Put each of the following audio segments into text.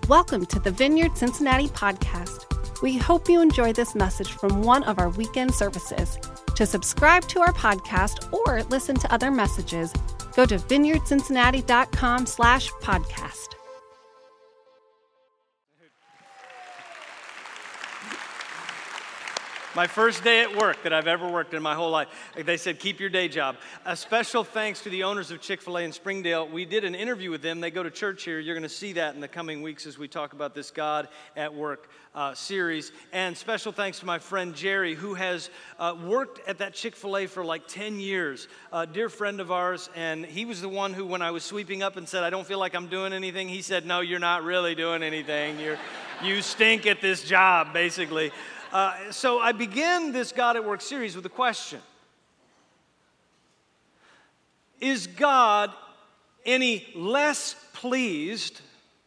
Welcome to the Vineyard Cincinnati podcast. We hope you enjoy this message from one of our weekend services. To subscribe to our podcast or listen to other messages, go to vineyardcincinnati.com/podcast. My first day at work that I've ever worked in my whole life. They said, keep your day job. A special thanks to the owners of Chick-fil-A in Springdale. We did an interview with them. They go to church here. You're going to see that in the coming weeks as we talk about this God at Work series. And special thanks to my friend Jerry, who has worked at that Chick-fil-A for like 10 years. A dear friend of ours, and he was the one who, when I was sweeping up and said, I don't feel like I'm doing anything, he said, no, you're not really doing anything. You stink at this job, basically. So I began this God at Work series with a question. Is God any less pleased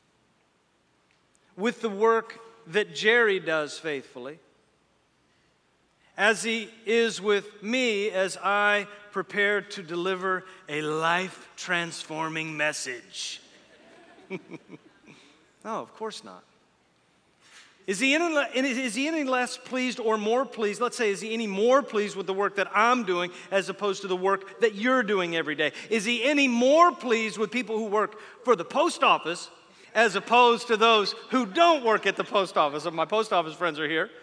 with the work that Jerry does faithfully as he is with me as I prepare to deliver a life-transforming message? No, of course not. Is he any less pleased or more pleased? Let's say, is he any more pleased with the work that I'm doing as opposed to the work that you're doing every day? Is he any more pleased with people who work for the post office as opposed to those who don't work at the post office? My post office friends are here.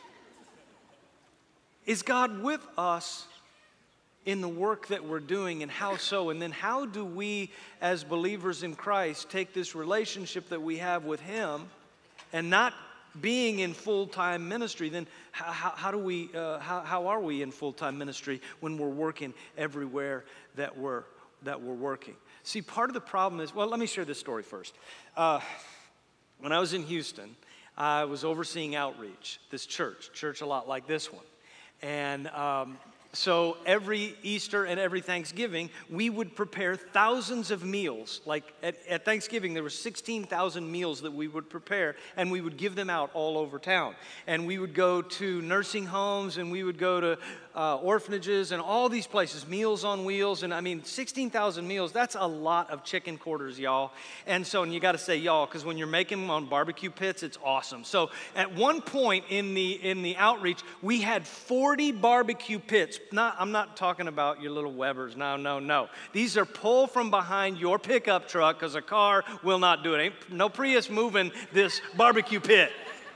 Is God with us in the work that we're doing, and how so? And then how do we as believers in Christ take this relationship that we have with him and not being in full-time ministry, then how are we in full-time ministry when we're working everywhere that we're working? See, part of the problem is, well, let me share this story first. When I was in Houston, I was overseeing outreach, this church a lot like this one. And so every Easter and every Thanksgiving, we would prepare thousands of meals. Like at Thanksgiving, there were 16,000 meals that we would prepare, and we would give them out all over town. And we would go to nursing homes, and we would go to orphanages, and all these places, Meals on Wheels. And I mean, 16,000 meals, that's a lot of chicken quarters, y'all. And you got to say y'all, because when you're making them on barbecue pits, it's awesome. So at one point in the outreach, we had 40 barbecue pits. I'm not talking about your little Webers. No. These are pull from behind your pickup truck because a car will not do it. Ain't no Prius moving this barbecue pit.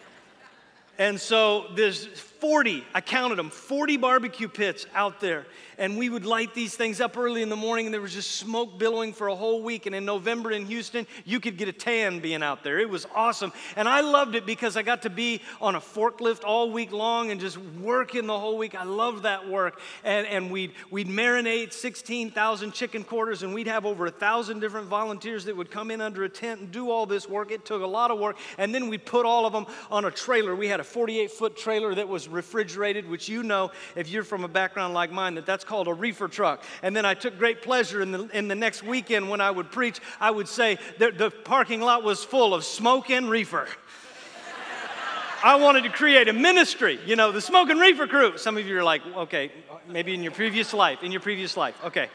And so there's 40, I counted them, 40 barbecue pits out there. And we would light these things up early in the morning, and there was just smoke billowing for a whole week. And in November in Houston, you could get a tan being out there. It was awesome. And I loved it because I got to be on a forklift all week long and just working the whole week. I loved that work. And we'd marinate 16,000 chicken quarters, and we'd have over 1,000 different volunteers that would come in under a tent and do all this work. It took a lot of work. And then we'd put all of them on a trailer. We had a 48-foot trailer that was refrigerated, which you know, if you're from a background like mine, that's called a reefer truck. And then I took great pleasure in the next weekend when I would preach, I would say the parking lot was full of smoke and reefer. I wanted to create a ministry, the smoke and reefer crew. Some of you are like, okay, maybe in your previous life, okay.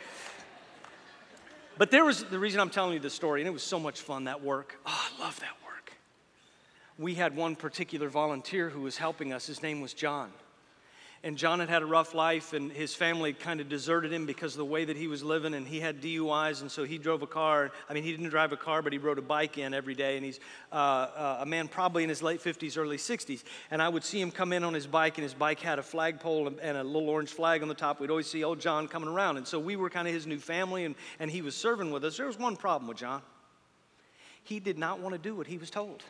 But there was the reason I'm telling you this story, and it was so much fun, that work. Oh, I love that work. We had one particular volunteer who was helping us. His name was John. And John had a rough life, and his family kind of deserted him because of the way that he was living, and he had DUIs, and so he drove a car. I mean, he didn't drive a car, but he rode a bike in every day, and he's a man probably in his late 50s, early 60s. And I would see him come in on his bike, and his bike had a flagpole and a little orange flag on the top. We'd always see old John coming around, and so we were kind of his new family, and he was serving with us. There was one problem with John. He did not want to do what he was told.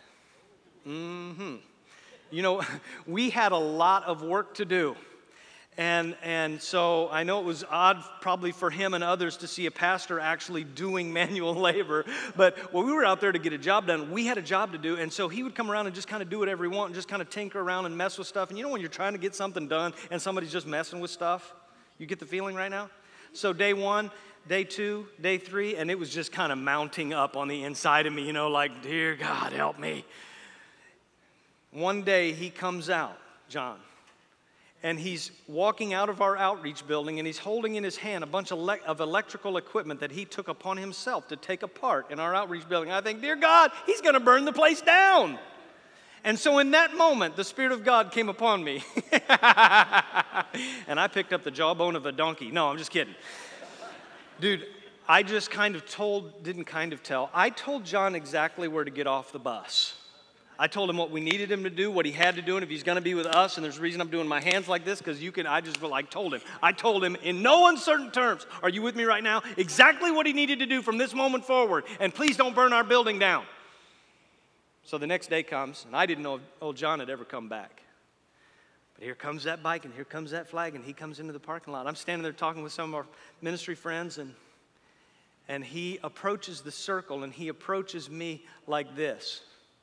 We had a lot of work to do. And so I know it was odd probably for him and others to see a pastor actually doing manual labor. But when we were out there to get a job done, we had a job to do. And so he would come around and just kind of do whatever he wanted and just kind of tinker around and mess with stuff. And when you're trying to get something done and somebody's just messing with stuff, you get the feeling right now? So day 1, day 2, day 3, and it was just kind of mounting up on the inside of me, like, dear God, help me. One day he comes out, John, and he's walking out of our outreach building, and he's holding in his hand a bunch of electrical equipment that he took upon himself to take apart in our outreach building. I think, dear God, he's going to burn the place down. And so in that moment, the Spirit of God came upon me. And I picked up the jawbone of a donkey. No, I'm just kidding. Dude, I just I told John exactly where to get off the bus. I told him what we needed him to do, what he had to do, and if he's going to be with us, and there's a reason I'm doing my hands like this, because I told him in no uncertain terms, are you with me right now? Exactly what he needed to do from this moment forward, and please don't burn our building down. So the next day comes, and I didn't know if old John had ever come back. But here comes that bike, and here comes that flag, and he comes into the parking lot. I'm standing there talking with some of our ministry friends, and he approaches the circle, and he approaches me like this.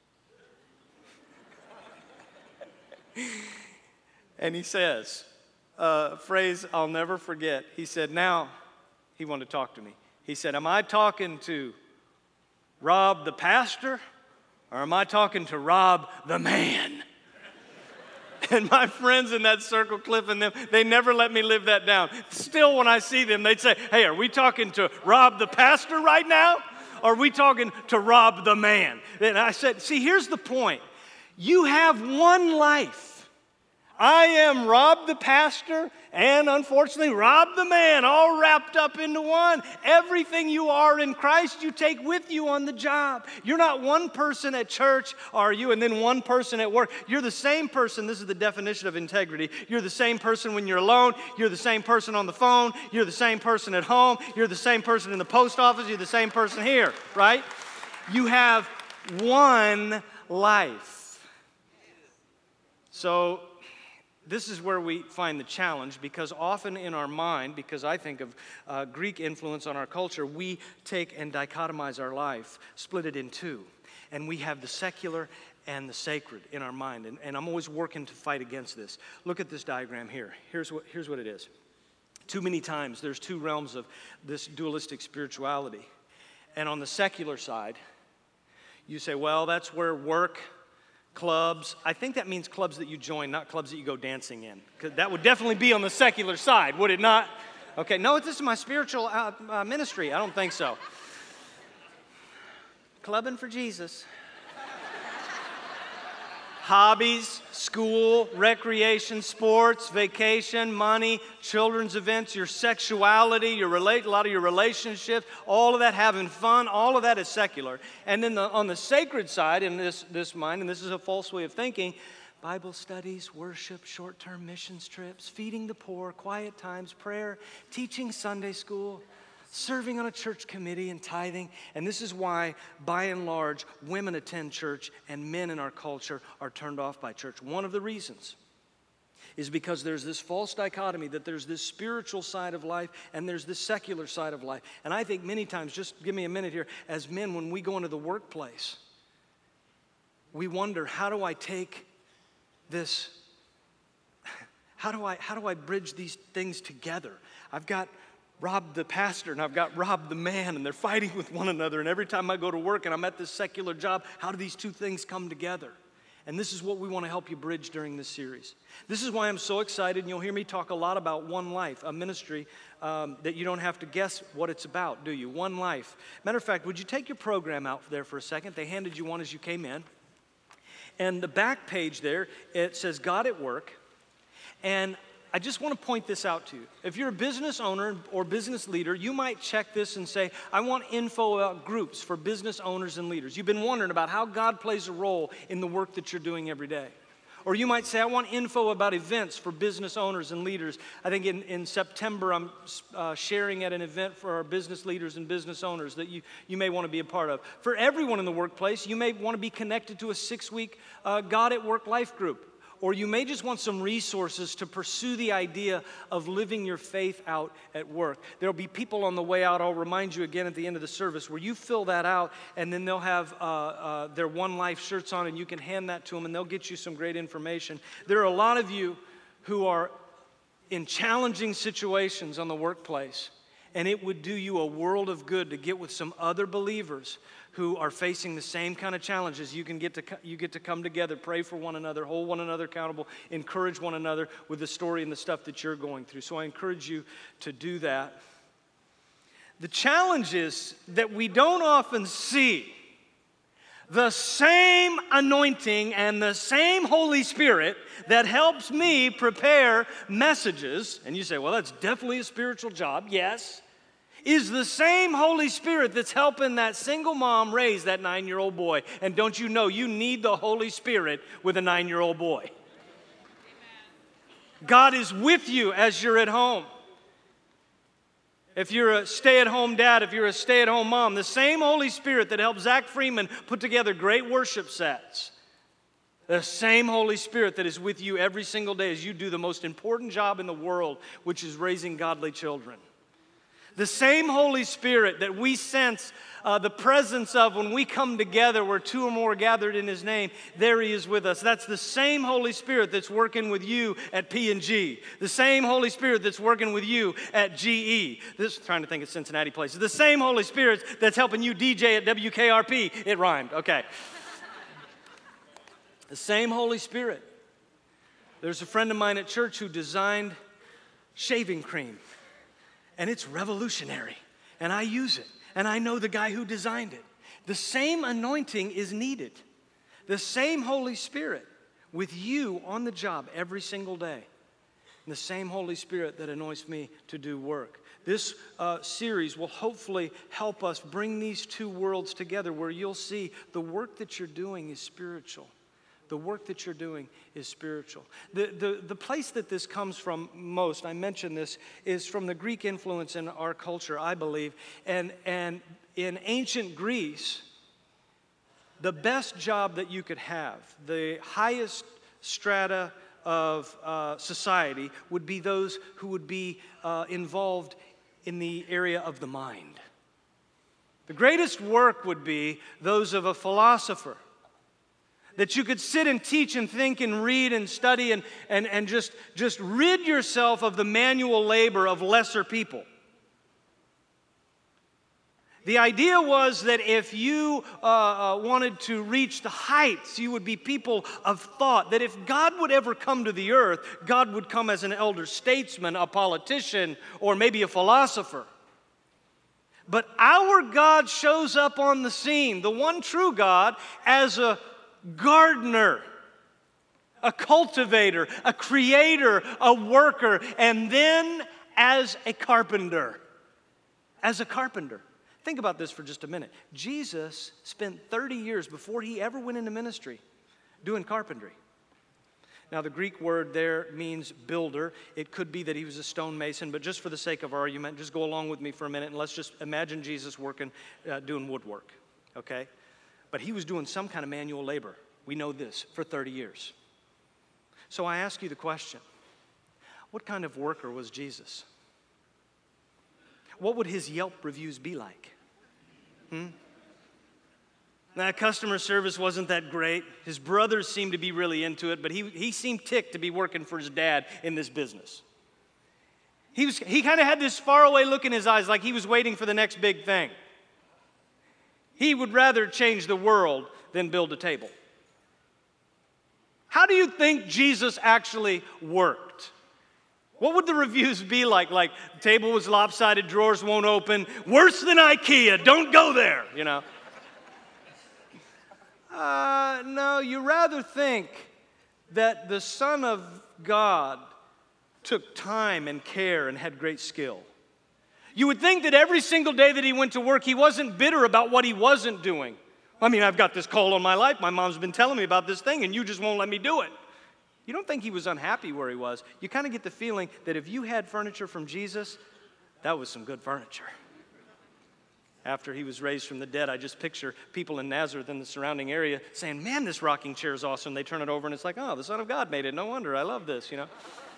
And he says, a phrase I'll never forget. He said, now, he wanted to talk to me. He said, am I talking to Rob the pastor, or am I talking to Rob the man? And my friends in that circle, Cliff and them, they never let me live that down. Still, when I see them, they'd say, hey, are we talking to Rob the pastor right now? Or are we talking to Rob the man? And I said, see, here's the point. You have one life. I am Rob the pastor and, unfortunately, Rob the man, all wrapped up into one. Everything you are in Christ, you take with you on the job. You're not one person at church, are you, and then one person at work. You're the same person. This is the definition of integrity. You're the same person when you're alone. You're the same person on the phone. You're the same person at home. You're the same person in the post office. You're the same person here, right? You have one life. So this is where we find the challenge, because often in our mind, because I think of Greek influence on our culture, we take and dichotomize our life, split it in two. And we have the secular and the sacred in our mind. And I'm always working to fight against this. Look at this diagram here. Here's what it is. Too many times there's two realms of this dualistic spirituality. And on the secular side, you say, well, that's where work, clubs. I think that means clubs that you join, not clubs that you go dancing in. Because that would definitely be on the secular side, would it not? Okay, no, this is my spiritual ministry. I don't think so. Clubbing for Jesus. Hobbies, school, recreation, sports, vacation, money, children's events, your sexuality, a lot of your relationships, all of that, having fun, all of that is secular. And then on the sacred side, in this mind, and this is a false way of thinking, Bible studies, worship, short-term missions trips, feeding the poor, quiet times, prayer, teaching Sunday school, serving on a church committee and tithing. And this is why, by and large, women attend church and men in our culture are turned off by church. One of the reasons is because there's this false dichotomy that there's this spiritual side of life and there's this secular side of life. And I think many times, just give me a minute here, as men, when we go into the workplace, we wonder, how do I take this, how do I bridge these things together? I've got Rob the pastor and I've got Rob the man, and they're fighting with one another. And every time I go to work and I'm at this secular job, how do these two things come together? And this is what we want to help you bridge during this series. This is why I'm so excited, and you'll hear me talk a lot about One Life, a ministry that you don't have to guess what it's about, do you? One Life. Matter of fact, would you take your program out there for a second? They handed you one as you came in. And the back page there, it says God at Work. And I just want to point this out to you. If you're a business owner or business leader, you might check this and say, I want info about groups for business owners and leaders. You've been wondering about how God plays a role in the work that you're doing every day. Or you might say, I want info about events for business owners and leaders. I think in September, I'm sharing at an event for our business leaders and business owners that you may want to be a part of. For everyone in the workplace, you may want to be connected to a 6-week God at Work life group. Or you may just want some resources to pursue the idea of living your faith out at work. There'll be people on the way out, I'll remind you again at the end of the service, where you fill that out, and then they'll have their One Life shirts on, and you can hand that to them, and they'll get you some great information. There are a lot of you who are in challenging situations on the workplace, And it would do you a world of good to get with some other believers who are facing the same kind of challenges. You get to come together, pray for one another, hold one another accountable, encourage one another with the story and the stuff that you're going through. So I encourage you to do that. The challenge is that we don't often see the same anointing and the same Holy Spirit that helps me prepare messages, and you say, well, that's definitely a spiritual job. Yes. Is the same Holy Spirit that's helping that single mom raise that 9-year-old boy. And don't you know, you need the Holy Spirit with a 9-year-old boy. Amen. God is with you as you're at home. If you're a stay-at-home dad, if you're a stay-at-home mom, the same Holy Spirit that helped Zach Freeman put together great worship sets, the same Holy Spirit that is with you every single day as you do the most important job in the world, which is raising godly children. The same Holy Spirit that we sense the presence of when we come together where 2 or more are gathered in His name, there He is with us. That's the same Holy Spirit that's working with you at P&G. The same Holy Spirit that's working with you at GE. Trying to think of Cincinnati places. The same Holy Spirit that's helping you DJ at WKRP. It rhymed, okay. The same Holy Spirit. There's a friend of mine at church who designed shaving cream. And it's revolutionary. And I use it. And I know the guy who designed it. The same anointing is needed. The same Holy Spirit with you on the job every single day. And the same Holy Spirit that anoints me to do work. This series will hopefully help us bring these two worlds together where you'll see the work that you're doing is spiritual. The work that you're doing is spiritual. The place that this comes from most, I mentioned this, is from the Greek influence in our culture, I believe. And in ancient Greece, the best job that you could have, the highest strata of society would be those who would be involved in the area of the mind. The greatest work would be those of a philosopher. That you could sit and teach and think and read and study and just rid yourself of the manual labor of lesser people. The idea was that if you wanted to reach the heights, you would be people of thought. That if God would ever come to the earth, God would come as an elder statesman, a politician, or maybe a philosopher. But our God shows up on the scene, the one true God, as a gardener, a cultivator, a creator, a worker, and then as a carpenter. As a carpenter. Think about this for just a minute. Jesus spent 30 years before He ever went into ministry doing carpentry. Now, the Greek word there means builder. It could be that He was a stonemason, but just for the sake of argument, just go along with me for a minute and let's just imagine Jesus working, doing woodwork, okay? But He was doing some kind of manual labor. We know this for 30 years. So I ask you the question, what kind of worker was Jesus? What would His Yelp reviews be like? Now, customer service wasn't that great. His brothers seemed to be really into it, but he seemed ticked to be working for his dad in this business. He kind of had this faraway look in his eyes like he was waiting for the next big thing. He would rather change the world than build a table. How do you think Jesus actually worked? What would the reviews be like? Like, the table was lopsided, drawers won't open, worse than IKEA, don't go there, you know. No, you rather think that the Son of God took time and care and had great skill. You would think that every single day that He went to work, He wasn't bitter about what He wasn't doing. I mean, I've got this call on my life. My mom's been telling me about this thing, and you just won't let me do it. You don't think He was unhappy where He was. You kind of get the feeling that if you had furniture from Jesus, that was some good furniture. After He was raised from the dead, I just picture people in Nazareth and the surrounding area saying, man, this rocking chair is awesome. They turn it over, and it's like, oh, the Son of God made it. No wonder. I love this, you know.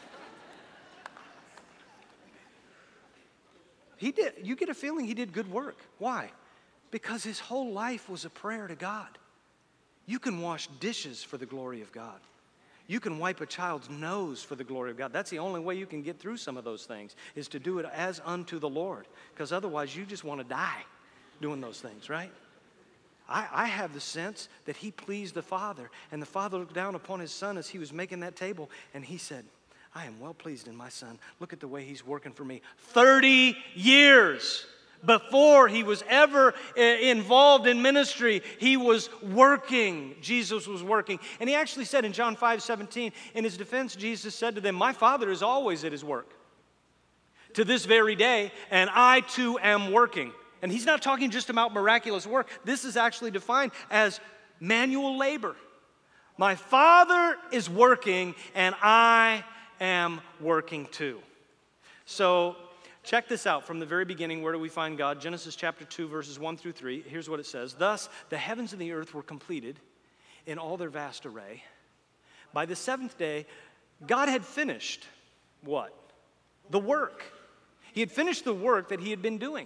He did. You get a feeling He did good work. Why? Because His whole life was a prayer to God. You can wash dishes for the glory of God. You can wipe a child's nose for the glory of God. That's the only way you can get through some of those things, is to do it as unto the Lord. Because otherwise you just want to die doing those things, right? I have the sense that he pleased the Father. And the Father looked down upon his Son as he was making that table. And he said, I am well pleased in my Son. Look at the way he's working for me. 30 years before he was ever involved in ministry, he was working. Jesus was working. And he actually said in John 5:17, in his defense, Jesus said to them, my Father is always at his work to this very day, and I too am working. And he's not talking just about miraculous work. This is actually defined as manual labor. My Father is working, and I am working too. So check this out from the very beginning. Where do we find God? Genesis chapter 2, verses 1 through 3. Here's what it says. Thus, the heavens and the earth were completed in all their vast array. By the seventh day, God had finished what? The work. He had finished the work that he had been doing.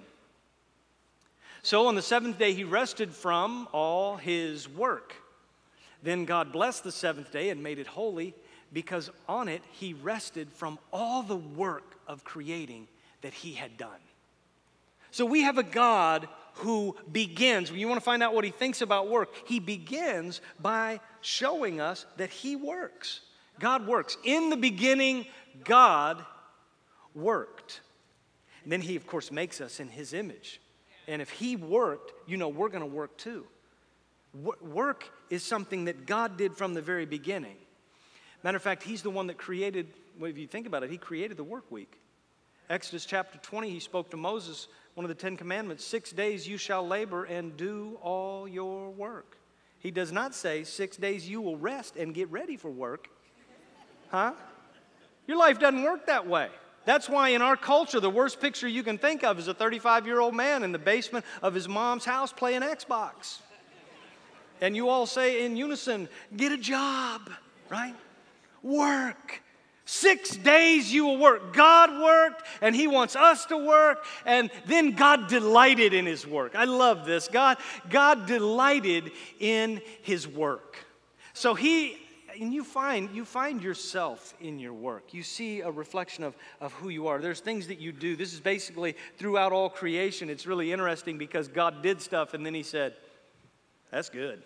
So on the seventh day, he rested from all his work. Then God blessed the seventh day and made it holy, because on it he rested from all the work of creating that he had done. So we have a God who begins, when you want to find out what he thinks about work, he begins by showing us that he works. God works. In the beginning, God worked. And then he, of course, makes us in his image. And if he worked, you know we're going to work too. Work is something that God did from the very beginning. Matter of fact, he's the one that created, well, if you think about it, he created the work week. Exodus chapter 20, he spoke to Moses, one of the 10 commandments, 6 days you shall labor and do all your work. He does not say 6 days you will rest and get ready for work. Huh? Your life doesn't work that way. That's why in our culture, the worst picture you can think of is a 35-year-old man in the basement of his mom's house playing Xbox. And you all say in unison, get a job, right? Work. 6 days you will work. God worked, and he wants us to work, and then God delighted in his work. I love this. God delighted in his work. So you find yourself in your work. You see a reflection of who you are. There's things that you do. This is basically throughout all creation. It's really interesting because God did stuff, and then he said, that's good.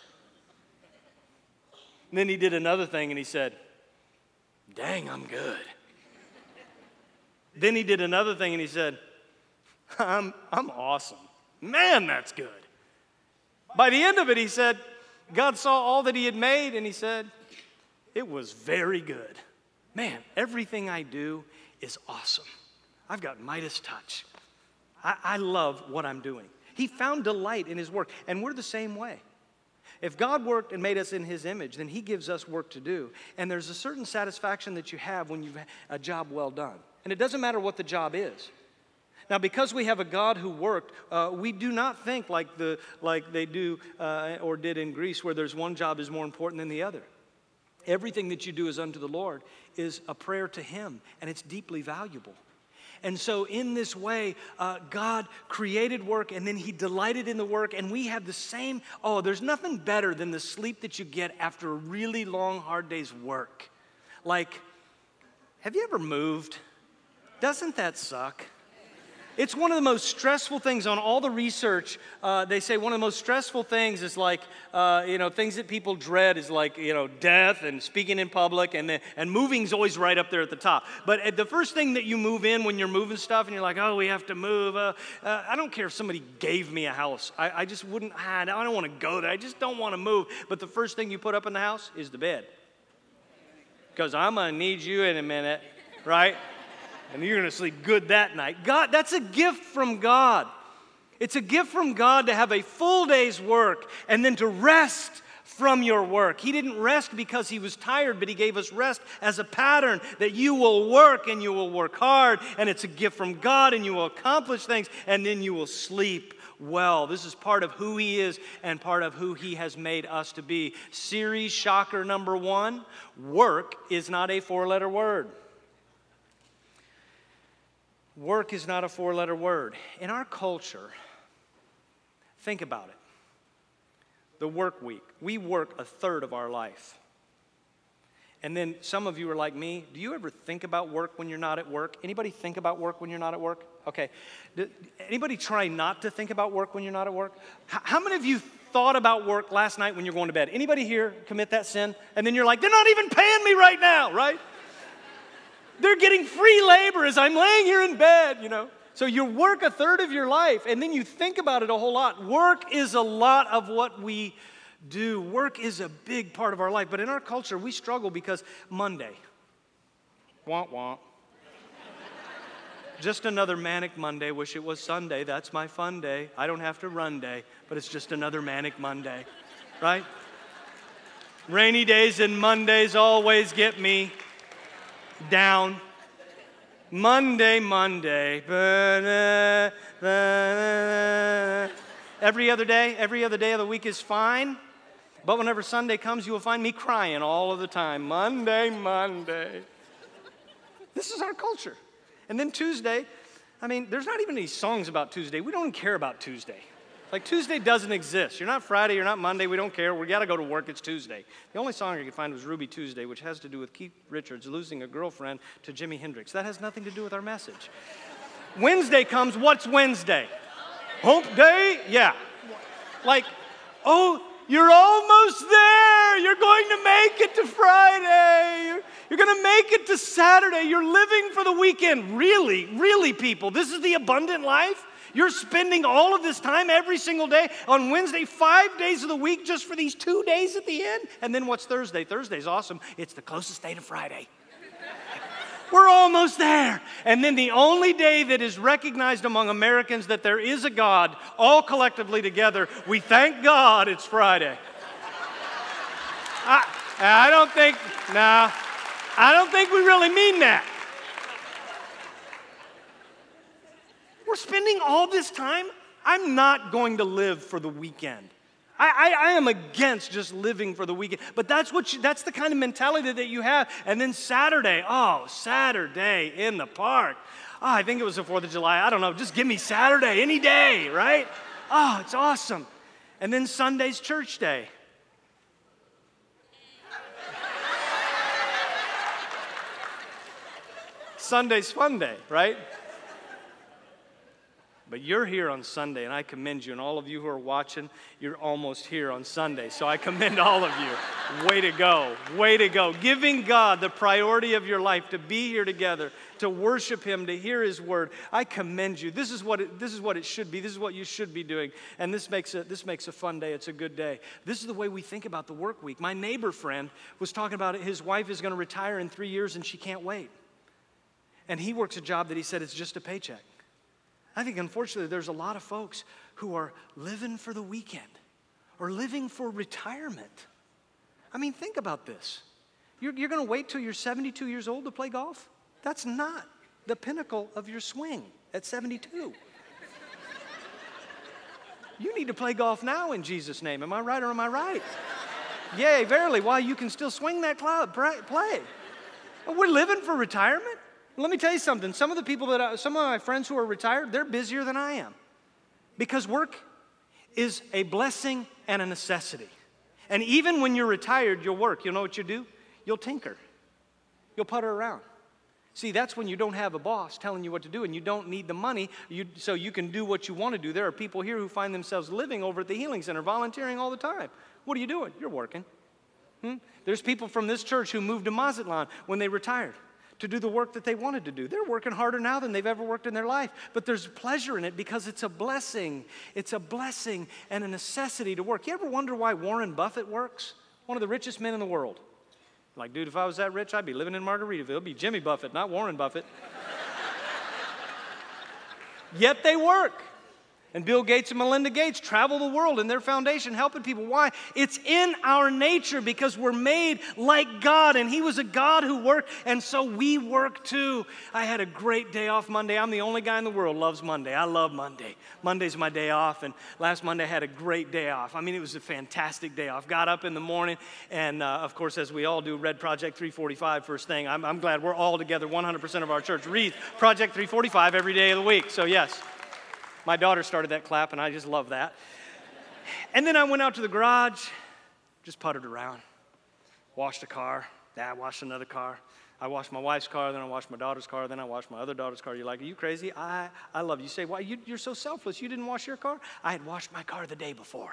And then he did another thing, and he said, dang, I'm good. Then he did another thing, and he said, I'm awesome. Man, that's good. By the end of it, he said, God saw all that he had made, and he said, it was very good. Man, everything I do is awesome. I've got Midas touch. I love what I'm doing. He found delight in his work, and we're the same way. If God worked and made us in his image, then he gives us work to do. And there's a certain satisfaction that you have when you've a job well done. And it doesn't matter what the job is. Now, because we have a God who worked, we do not think like they do or did in Greece, where there's one job is more important than the other. Everything that you do as unto the Lord is a prayer to him, and it's deeply valuable. And so in this way, God created work, and then he delighted in the work, and we have the same, there's nothing better than the sleep that you get after a really long, hard day's work. Like, have you ever moved? Doesn't that suck? It's one of the most stressful things on all the research. They say one of the most stressful things is like, things that people dread is like, death and speaking in public, and moving's always right up there at the top. But the first thing that you move in when you're moving stuff and you're like, we have to move. I don't care if somebody gave me a house. I just wouldn't, I don't want to go there. I just don't want to move. But the first thing you put up in the house is the bed. Because I'm going to need you in a minute, right? And you're going to sleep good that night. God, that's a gift from God. It's a gift from God to have a full day's work and then to rest from your work. He didn't rest because he was tired, but he gave us rest as a pattern that you will work and you will work hard, and it's a gift from God, and you will accomplish things, and then you will sleep well. This is part of who he is and part of who he has made us to be. Series shocker number 1, work is not a 4-letter word. Work is not a 4-letter word. In our culture, think about it. The work week. We work a third of our life. And then some of you are like me. Do you ever think about work when you're not at work? Anybody think about work when you're not at work? Okay. Anybody try not to think about work when you're not at work? How many of you thought about work last night when you're going to bed? Anybody here commit that sin? And then you're like, they're not even paying me right now, right? They're getting free labor as I'm laying here in bed, you know. So you work a third of your life, and then you think about it a whole lot. Work is a lot of what we do. Work is a big part of our life. But in our culture, we struggle because Monday. Womp womp. Just another manic Monday. Wish it was Sunday. That's my fun day. I don't have to run day, but it's just another manic Monday, right? Rainy days and Mondays always get me down. Monday. Every other day of the week is fine. But whenever Sunday comes, you will find me crying all of the time. Monday. This is our culture. And then Tuesday, I mean, there's not even any songs about Tuesday. We don't even care about Tuesday. Like, Tuesday doesn't exist. You're not Friday, you're not Monday, we don't care. We got to go to work, it's Tuesday. The only song I could find was Ruby Tuesday, which has to do with Keith Richards losing a girlfriend to Jimi Hendrix. That has nothing to do with our message. Wednesday comes, what's Wednesday? Hump day? Yeah. Like, oh, you're almost there. You're going to make it to Friday. You're going to make it to Saturday. You're living for the weekend. Really, people, this is the abundant life? You're spending all of this time every single day on Wednesday, 5 days of the week just for these 2 days at the end? And then what's Thursday? Thursday's awesome. It's the closest day to Friday. We're almost there. And then the only day that is recognized among Americans that there is a God, all collectively together, we thank God it's Friday. I don't think we really mean that. We're spending all this time. I'm not going to live for the weekend. I am against just living for the weekend. But that's the kind of mentality that you have. And then Saturday in the park. Oh, I think it was the 4th of July. I don't know. Just give me Saturday any day, right? Oh, it's awesome. And then Sunday's church day. Sunday's fun day, right? But you're here on Sunday, and I commend you. And all of you who are watching, you're almost here on Sunday. So I commend all of you. Way to go. Way to go. Giving God the priority of your life, to be here together, to worship Him, to hear His Word. I commend you. This is what it should be. This is what you should be doing. And this makes a fun day. It's a good day. This is the way we think about the work week. My neighbor friend was talking about it. His wife is going to retire in 3 years, and she can't wait. And he works a job that he said is just a paycheck. I think, unfortunately, there's a lot of folks who are living for the weekend or living for retirement. I mean, think about this. You're going to wait till you're 72 years old to play golf? That's not the pinnacle of your swing at 72. You need to play golf now in Jesus' name. Am I right or am I right? Yay, verily, while you can still swing that club, play. We're living for retirement? Let me tell you something. Some of my friends who are retired, they're busier than I am. Because work is a blessing and a necessity. And even when you're retired, you'll work. You know what you do? You'll tinker. You'll putter around. See, that's when you don't have a boss telling you what to do, and you don't need the money so you can do what you want to do. There are people here who find themselves living over at the Healing Center, volunteering all the time. What are you doing? You're working. There's people from this church who moved to Mazatlan when they retired to do the work that they wanted to do. They're working harder now than they've ever worked in their life. But there's pleasure in it because it's a blessing. It's a blessing and a necessity to work. You ever wonder why Warren Buffett works? One of the richest men in the world. Like, dude, if I was that rich, I'd be living in Margaritaville. It'd be Jimmy Buffett, not Warren Buffett. Yet they work. And Bill Gates and Melinda Gates travel the world in their foundation helping people. Why? It's in our nature because we're made like God, and He was a God who worked, and so we work too. I had a great day off Monday. I'm the only guy in the world who loves Monday. I love Monday. Monday's my day off, and last Monday I had a great day off. I mean, it was a fantastic day off. Got up in the morning, and of course, as we all do, read Project 345 first thing. I'm glad we're all together, 100% of our church reads Project 345 every day of the week, so yes. My daughter started that clap, and I just love that. And then I went out to the garage, just puttered around, washed a car. Yeah, I washed another car. I washed my wife's car, then I washed my daughter's car, then I washed my other daughter's car. You're like, are you crazy? I love you. You say, why? You're so selfless. You didn't wash your car? I had washed my car the day before.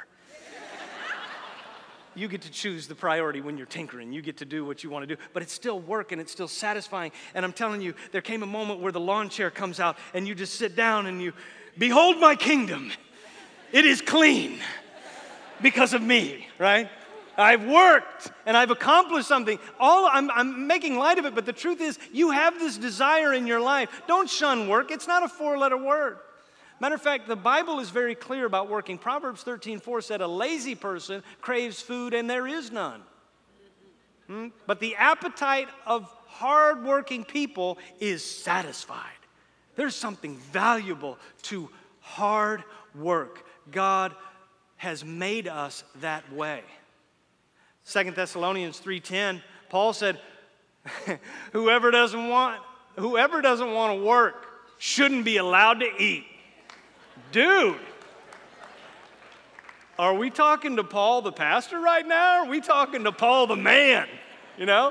You get to choose the priority when you're tinkering. You get to do what you want to do. But it's still work and it's still satisfying. And I'm telling you, there came a moment where the lawn chair comes out and you just sit down and you, behold my kingdom. It is clean because of me, right? I've worked and I've accomplished something. I'm making light of it, but the truth is you have this desire in your life. Don't shun work. It's not a 4-letter word. Matter of fact, the Bible is very clear about working. Proverbs 13:4 said, a lazy person craves food and there is none. But the appetite of hardworking people is satisfied. There's something valuable to hard work. God has made us that way. 2 Thessalonians 3:10, Paul said, whoever doesn't want to work shouldn't be allowed to eat. Dude, are we talking to Paul the pastor right now? Or are we talking to Paul the man? You know?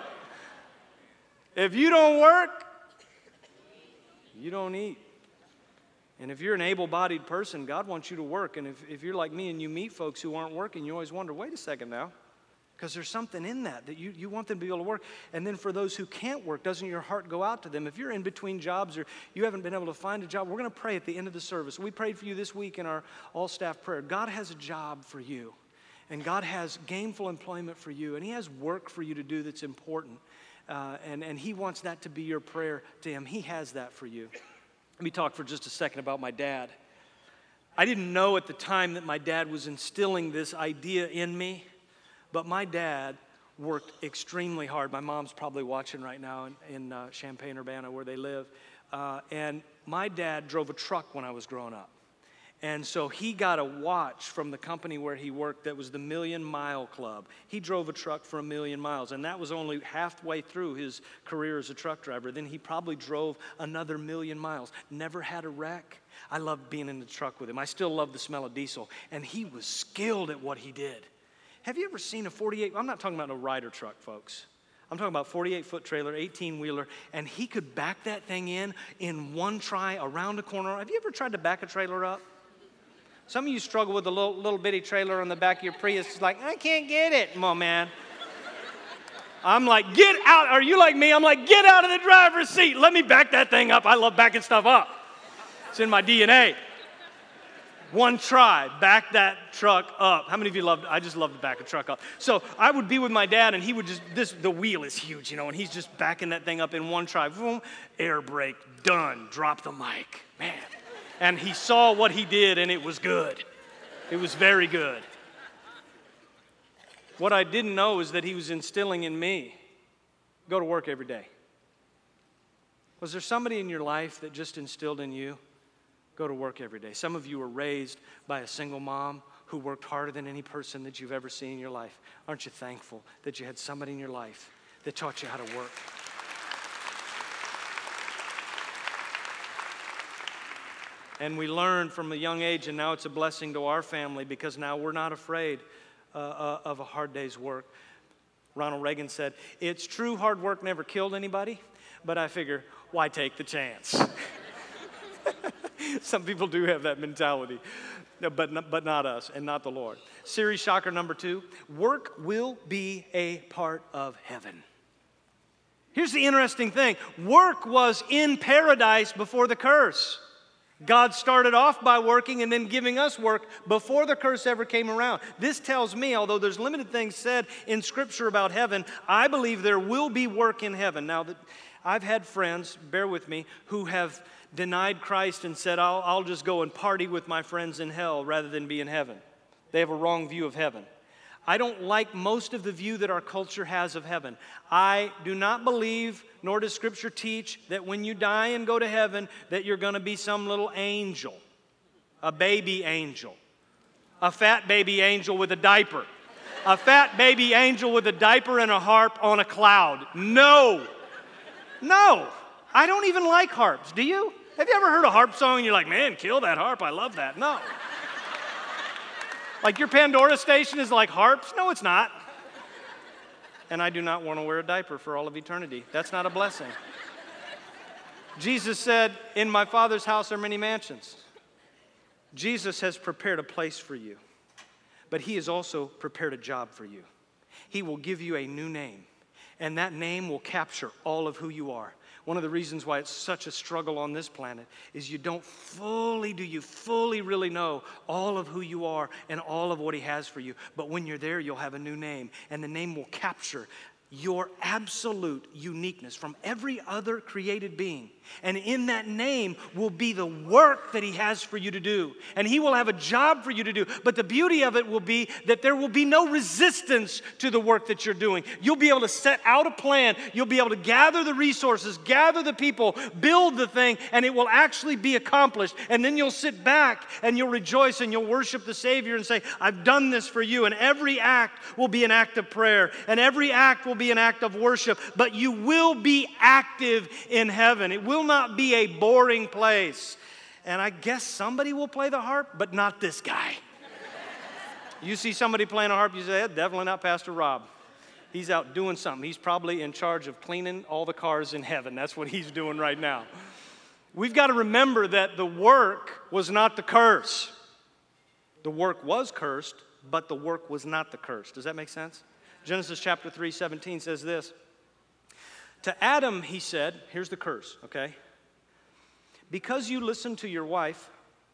If you don't work, you don't eat. And if you're an able-bodied person, God wants you to work. And if you're like me and you meet folks who aren't working, you always wonder, wait a second now. Because there's something in that you want them to be able to work. And then for those who can't work, doesn't your heart go out to them? If you're in between jobs or you haven't been able to find a job, we're going to pray at the end of the service. We prayed for you this week in our all-staff prayer. God has a job for you. And God has gainful employment for you. And He has work for you to do that's important. And He wants that to be your prayer to Him. He has that for you. Let me talk for just a second about my dad. I didn't know at the time that my dad was instilling this idea in me. But my dad worked extremely hard. My mom's probably watching right now in Champaign-Urbana where they live. And my dad drove a truck when I was growing up. And so he got a watch from the company where he worked that was the Million Mile Club. He drove a truck for 1,000,000 miles, and that was only halfway through his career as a truck driver. Then he probably drove another 1,000,000 miles. Never had a wreck. I loved being in the truck with him. I still love the smell of diesel. And he was skilled at what he did. Have you ever seen a 48? I'm not talking about a Ryder truck, folks. I'm talking about 48-foot trailer, 18-wheeler, and he could back that thing in one try around a corner. Have you ever tried to back a trailer up? Some of you struggle with a little bitty trailer on the back of your Prius. It's like, I can't get it. Come on, man. I'm like, get out. Are you like me? I'm like, get out of the driver's seat. Let me back that thing up. I love backing stuff up. It's in my DNA. One try, back that truck up. How many of you I just love to back a truck up. So I would be with my dad and he would the wheel is huge, and he's just backing that thing up in one try. Boom, air brake, done, drop the mic, man. And he saw what he did and it was good. It was very good. What I didn't know is that he was instilling in me, go to work every day. Was there somebody in your life that just instilled in you? Go to work every day. Some of you were raised by a single mom who worked harder than any person that you've ever seen in your life. Aren't you thankful that you had somebody in your life that taught you how to work? And we learned from a young age, and now it's a blessing to our family because now we're not afraid of a hard day's work. Ronald Reagan said, it's true hard work never killed anybody, but I figure, why take the chance? Some people do have that mentality, but not us and not the Lord. Series shocker number 2, work will be a part of heaven. Here's the interesting thing. Work was in paradise before the curse. God started off by working and then giving us work before the curse ever came around. This tells me, although there's limited things said in Scripture about heaven, I believe there will be work in heaven. Now, I've had friends, bear with me, who have denied Christ and said, I'll just go and party with my friends in hell rather than be in heaven. They have a wrong view of heaven. I don't like most of the view that our culture has of heaven. I do not believe, nor does Scripture teach, that when you die and go to heaven, that you're going to be some little angel, a baby angel, a fat baby angel with a diaper, a fat baby angel with a diaper and a harp on a cloud. No. I don't even like harps. Do you? Have you ever heard a harp song and you're like, man, kill that harp. I love that. No. Like your Pandora station is like harps? No, it's not. and I do not want to wear a diaper for all of eternity. That's not a blessing. Jesus said, in my Father's house are many mansions. Jesus has prepared a place for you, but he has also prepared a job for you. He will give you a new name, and that name will capture all of who you are. One of the reasons why it's such a struggle on this planet is you fully really know all of who you are and all of what he has for you. But when you're there, you'll have a new name, and the name will capture your absolute uniqueness from every other created being. And in that name will be the work that he has for you to do. And he will have a job for you to do. But the beauty of it will be that there will be no resistance to the work that you're doing. You'll be able to set out a plan. You'll be able to gather the resources, gather the people, build the thing, and it will actually be accomplished. And then you'll sit back and you'll rejoice and you'll worship the Savior and say, I've done this for you. And every act will be an act of prayer. And every act will be an act of worship. But you will be active in heaven. It will not be a boring place. And I guess somebody will play the harp, but not this guy. You see somebody playing a harp, you say, definitely not Pastor Rob. He's out doing something. He's probably in charge of cleaning all the cars in heaven. That's what he's doing right now. We've got to remember that the work was not the curse. The work was cursed, but the work was not the curse. Does that make sense? Genesis chapter 3:17 says this. To Adam, he said, here's the curse, okay? Because you listened to your wife,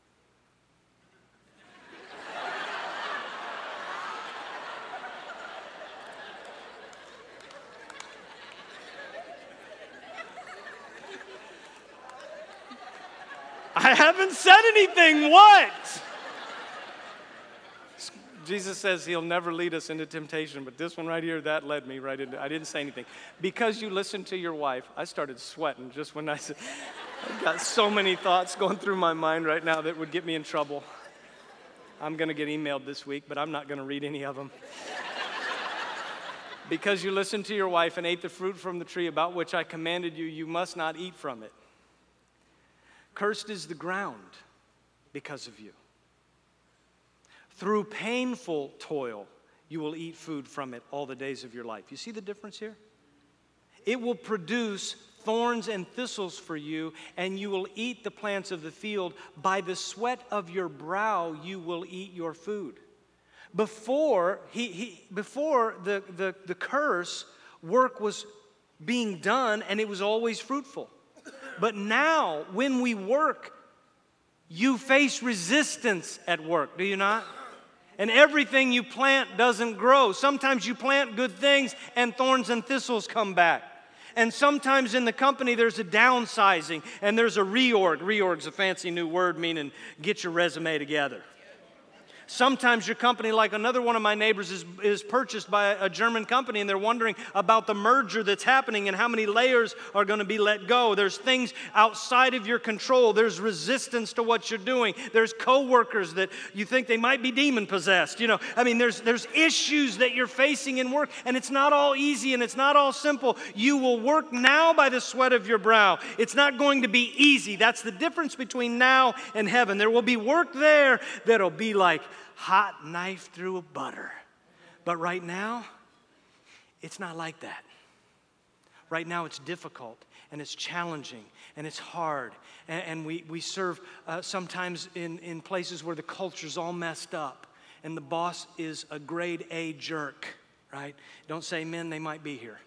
I haven't said anything, what? Jesus says he'll never lead us into temptation, but this one right here, that led me right into, I didn't say anything. Because you listened to your wife, I started sweating just when I said, I've got so many thoughts going through my mind right now that would get me in trouble. I'm going to get emailed this week, but I'm not going to read any of them. Because you listened to your wife and ate the fruit from the tree about which I commanded you, you must not eat from it. Cursed is the ground because of you. Through painful toil, you will eat food from it all the days of your life. You see the difference here? It will produce thorns and thistles for you, and you will eat the plants of the field. By the sweat of your brow, you will eat your food. Before the curse, work was being done, and it was always fruitful. But now, when we work, you face resistance at work, do you not? And everything you plant doesn't grow. Sometimes you plant good things and thorns and thistles come back. And sometimes in the company there's a downsizing and there's a reorg. Reorg's a fancy new word meaning get your resume together. Sometimes your company, like another one of my neighbors, is purchased by a German company, and they're wondering about the merger that's happening and how many layers are going to be let go. There's things outside of your control. There's resistance to what you're doing. There's coworkers that you think they might be demon-possessed. There's issues that you're facing in work, and it's not all easy and it's not all simple. You will work now by the sweat of your brow. It's not going to be easy. That's the difference between now and heaven. There will be work there that'll be like hot knife through a butter. But right now, it's not like that. Right now, it's difficult, and it's challenging, and it's hard. And we serve sometimes in places where the culture's all messed up, and the boss is a grade A jerk, right? Don't say men, they might be here.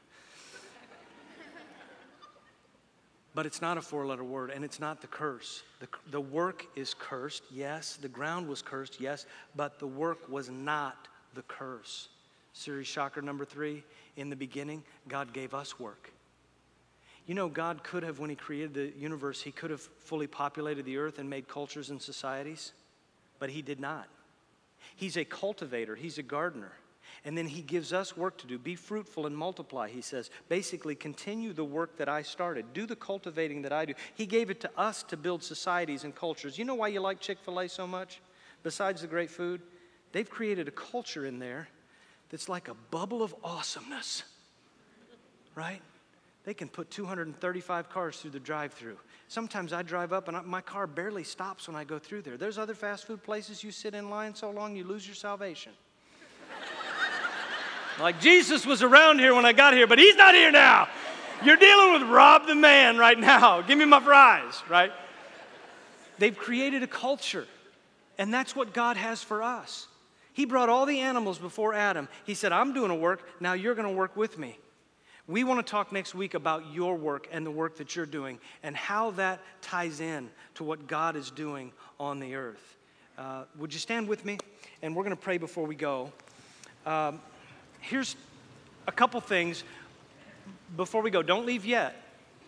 But it's not a four-letter word, and it's not the curse. The work is cursed, yes. The ground was cursed, yes. But the work was not the curse. Series shocker number 3, in the beginning, God gave us work. You know, God could have, when he created the universe, he could have fully populated the earth and made cultures and societies, but he did not. He's a cultivator. He's a gardener. And then he gives us work to do. Be fruitful and multiply, he says. Basically, continue the work that I started. Do the cultivating that I do. He gave it to us to build societies and cultures. You know why you like Chick-fil-A so much? Besides the great food? They've created a culture in there that's like a bubble of awesomeness. Right? They can put 235 cars through the drive-thru. Sometimes I drive up and my car barely stops when I go through there. There's other fast food places you sit in line so long you lose your salvation. Like Jesus was around here when I got here, but he's not here now. You're dealing with Rob the man right now. Give me my fries, right? They've created a culture, and that's what God has for us. He brought all the animals before Adam. He said, I'm doing a work, now you're going to work with me. We want to talk next week about your work and the work that you're doing and how that ties in to what God is doing on the earth. Would you stand with me? And we're going to pray before we go. Here's a couple things before we go. Don't leave yet.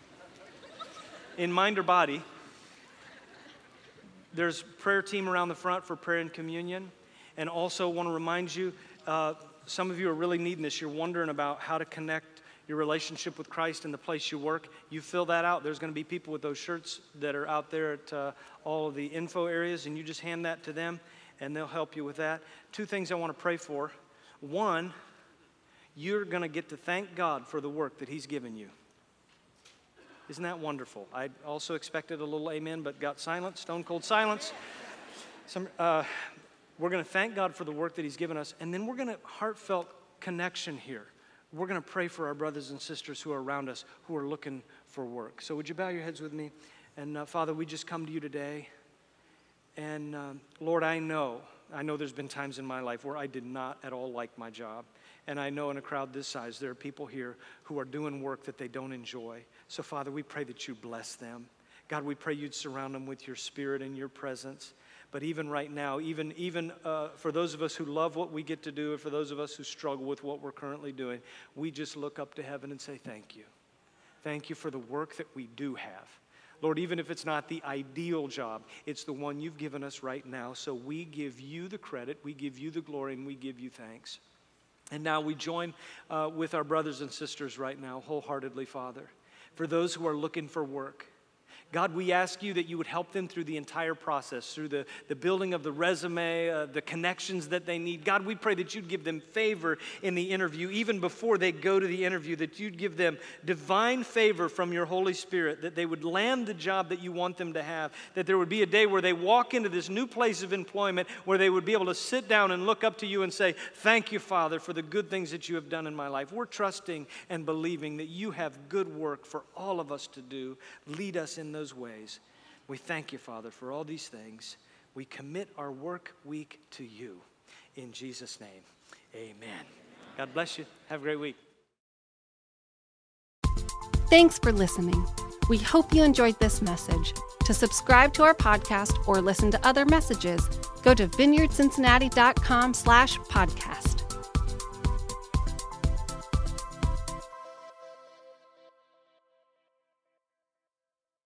In mind or body. There's a prayer team around the front for prayer and communion. And also want to remind you, some of you are really needing this. You're wondering about how to connect your relationship with Christ in the place you work. You fill that out. There's going to be people with those shirts that are out there at all of the info areas, and you just hand that to them, and they'll help you with that. Two things I want to pray for. One, you're going to get to thank God for the work that He's given you. Isn't that wonderful? I also expected a little amen, but got silence, stone cold silence. We're going to thank God for the work that He's given us, and then we're going to heartfelt connection here. We're going to pray for our brothers and sisters who are around us who are looking for work. So would you bow your heads with me? And Father, we just come to you today. And Lord, I know there's been times in my life where I did not at all like my job. And I know in a crowd this size, there are people here who are doing work that they don't enjoy. So Father, we pray that you bless them. God, we pray you'd surround them with your spirit and your presence. But even right now, even for those of us who love what we get to do, and for those of us who struggle with what we're currently doing, we just look up to heaven and say thank you. Thank you for the work that we do have. Lord, even if it's not the ideal job, it's the one you've given us right now. So we give you the credit, we give you the glory, and we give you thanks. And now we join with our brothers and sisters right now, wholeheartedly, Father, for those who are looking for work. God, we ask you that you would help them through the entire process, through the building of the resume, the connections that they need. God, we pray that you'd give them favor in the interview, even before they go to the interview, that you'd give them divine favor from your Holy Spirit, that they would land the job that you want them to have, that there would be a day where they walk into this new place of employment, where they would be able to sit down and look up to you and say, thank you, Father, for the good things that you have done in my life. We're trusting and believing that you have good work for all of us to do. Lead us in those ways. We thank you, Father, for all these things. We commit our work week to you. In Jesus' name, amen. God bless you. Have a great week. Thanks for listening. We hope you enjoyed this message. To subscribe to our podcast or listen to other messages, go to vineyardcincinnati.com/podcast.